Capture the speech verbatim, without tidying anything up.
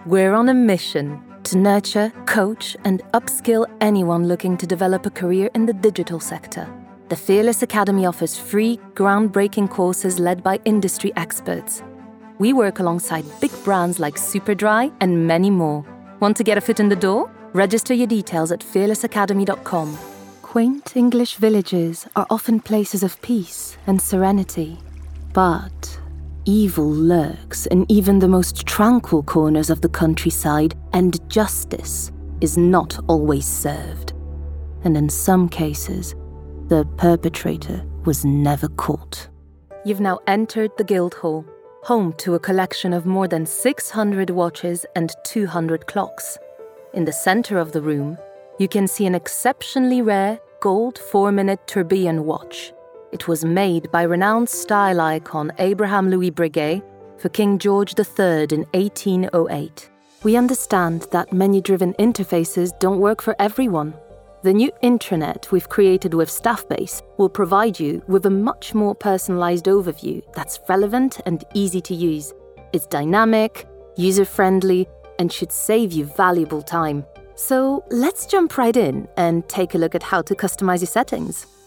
We're on a mission to nurture, coach, and upskill anyone looking to develop a career in the digital sector. The Fearless Academy offers free, groundbreaking courses led by industry experts. We work alongside big brands like Superdry and many more. Want to get a foot in the door? Register your details at fearless academy dot com. Quaint English villages are often places of peace and serenity, but evil lurks in even the most tranquil corners of the countryside, and justice is not always served. And in some cases, the perpetrator was never caught. You've now entered the Guildhall, home to a collection of more than six hundred watches and two hundred clocks. In the center of the room, you can see an exceptionally rare gold four-minute tourbillon watch. It was made by renowned style icon Abraham Louis Breguet for King George the Third in eighteen oh eight. We understand that menu-driven interfaces don't work for everyone. The new intranet we've created with Staffbase will provide you with a much more personalized overview that's relevant and easy to use. It's dynamic, user-friendly, and should save you valuable time. So let's jump right in and take a look at how to customize your settings.